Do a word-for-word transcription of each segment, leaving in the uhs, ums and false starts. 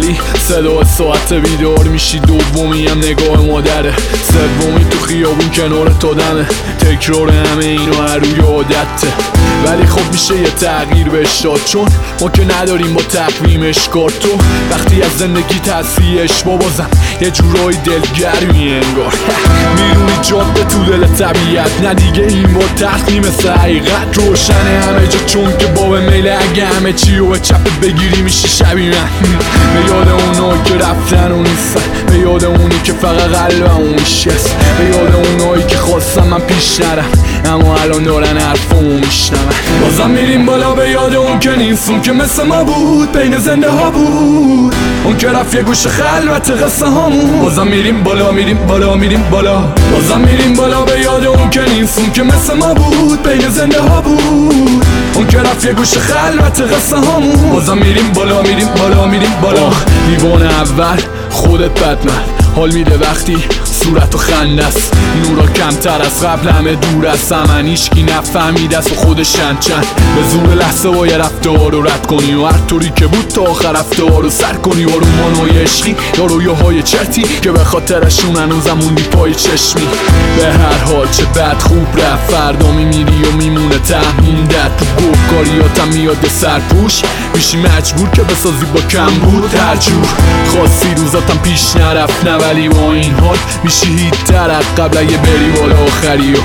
ولی صدا ساعت بیدار میشی، دومی هم نگاه مادره، سومی تو خیابون کنار تو دمه، تکرار همه اینو هر روی عادته. ولی خب میشه یه تغییر بهش داد، چون ما که نداریم با تقویمش کار. تو وقتی از زندگی تصفیهش بابازم یه جورایی دلگرمی انگار میرونی جاده تو دل طبیعت، نه دیگه این با تختی مثل حقیقت روشنه همه جا، چون که با میل اگه همه چی رو به چپت بگیری میشی شبیه من. به یاد اونایی که رفتن و نیستن، به یاد اونی که فقط قلبم اون شست، به یاد اونایی که خواستم من پیش نرم اما الان دارن حرفمو میشنون. بازم میریم بالا به یاد اون که نیست، اون که مثل ما بود بین زنده ها بود، اون که رفت یه گوش خلوت قصه هامون. بازم میریم بالا میریم بالا میریم بالا، بازم میریم بالا به یاد اون که نیست، اون که مثل ما بود بین زنده ها بود، اون که رفت یه گوش خلوت قصه هامون. بازم میریم بالا میریم بالا میریم بالا. دیوان اول خودت بدمن، حال میده وقتی صورت و خنده است، نورا کمتر از قبل همه دور است، من هیچکی نفهمیده است و خودش چند چند به زور لحظه باید رفتار رو رد کنی و هر طوری که بود تا آخر رفتار رو سر کنی، و رومانای عشقی یا رویاهای چرتی که به خاطرشون هنوزم موندی پای چشمی. به هر حال چه بد خوب رفت، فردا میمیری و میمونه تهموندت تو گفتگاریاتم میاد سرپوش، میشی مجبور که بسازی با کم بود هر جور خاصی روزاتم پیش نرفت، نه ولی با این حال میشی هیت تر از قبل اگه بری بالا آخریو.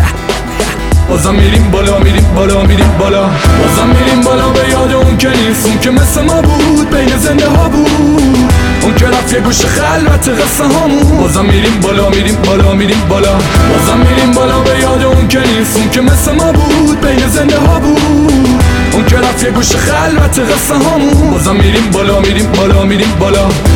بازم میریم بالا میریم بالا میریم بالا، بازم میریم بالا به یاد اون که نیست، اون که مثل ما بود بین زنده ها بود، اون که رفت یه گوش خلوت قصه هامون. بازم میریم بالا میریم بالا میریم بالا، بازم میریم بالا به یاد اون که نیست، اون که مثل ما بود بین زنده ها بود، اون که رفت یه گوش خلوت قصه هامون. بازم میریم بالا میریم بالا میریم بالا.